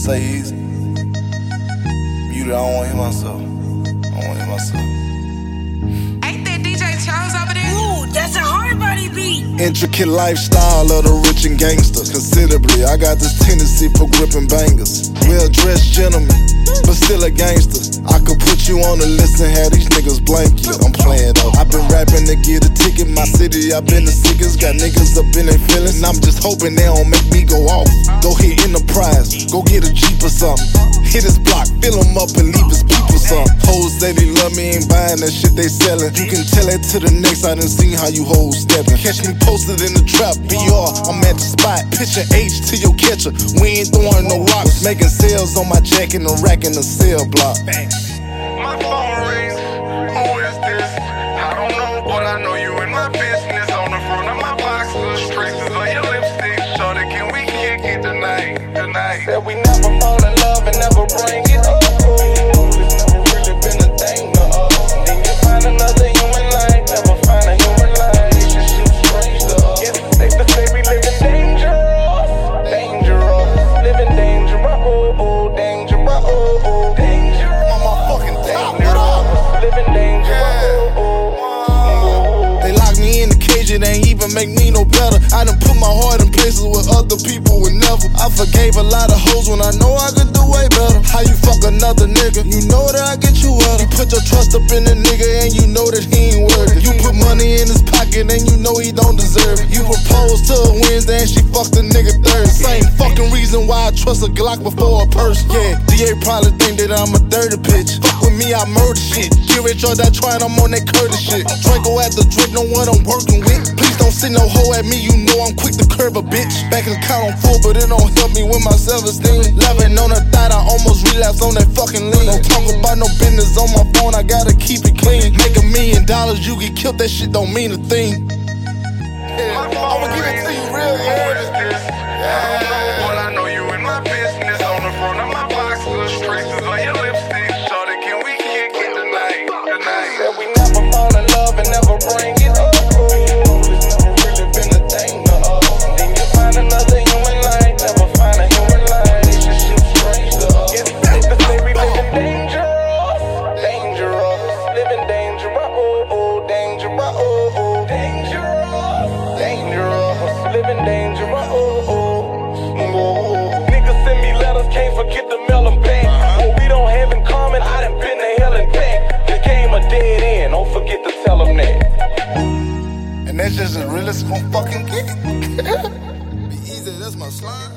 say easy. Mute it, I don't wanna hear myself. I don't wanna hear myself. Ain't that DJ Charles over there? Ooh, that's a hard body beat. Intricate lifestyle of the rich and gangster. Considerably, I got this tendency for gripping bangers. Well-dressed gentleman, but still a gangster. I could put you on the list and have these niggas blank you. I'm playing though. I've been rapping to get a ticket. My city, I've been the sickest. Got niggas up in their feelings. And I'm just hoping they don't make me go off. Go hit Enterprise, go get a Jeep or something. Hit his block, fill him up and leave his people some. Hoes say they love me, ain't buying that shit they selling. You can tell that to the next, I done seen how you hoes steppin'. Catch me posted in the trap, BR, I'm at the spot. Picture H to your catcher, we ain't throwing no rocks. Making sales on my jack in the rack in the cell block. My phone rings, who is this? I don't know, but I know you in my business. On the front of my box, little traces on your lipstick. Shorty, can we kick it tonight? Said we never fall in love and never bring it up. It's never really been a thing to us. Then you find another human life, never find a human life. It's just too strange to us. Yeah, they say we living dangerous, living dangerous, dangerous. On my fucking top, Living dangerous. They lock me in the cage, it ain't even make me no better. I done put my heart in places where other people would never. I forgave a lot of hoes when I know I could do way better. How you fuck another nigga? You know that I get you wetter. You put your trust up in a nigga and you know that he ain't worth it. You put money in his pocket and you know he don't deserve it. You proposed to a Wednesday and she fucked a nigga Thursday. Same fucking reason why I trust a Glock before a purse. Yeah, DA probably think that I'm a dirty bitch. Fuck with me, I murder shit. Get rich or die trying, I'm on that Curtis shit. Draco at the drink, know what I'm working with. Please don't send no hoe at me, you know I'm quick to curb a bitch. Back in the count on full, but it don't help me with my self-esteem. Loving on a thought, I almost relapsed on that fucking lean. Don't talk about no business on my phone, I gotta keep it clean. Make $1 million, you get killed, that shit don't mean a thing. Yeah, I'ma give it to you real honest. I don't know, but I know you in my business. On the front of my box, little traces on your lipstick. Shorty, can we kick it tonight? Said we never fall in love and never bring it up. It's never really been a thing to us. Then you find another human life, never find a human life. It's just too strange to us. Yeah, they say we living dangerous, living dangerous, dangerous, living dangerous. Niggas send me letters, can't forget to mail them back. What we don't have in common, I done been to hell and back. The game a dead end, don't forget to tell them that. And that's just as real as it's gonna fucking get. Be easy, that's my slime.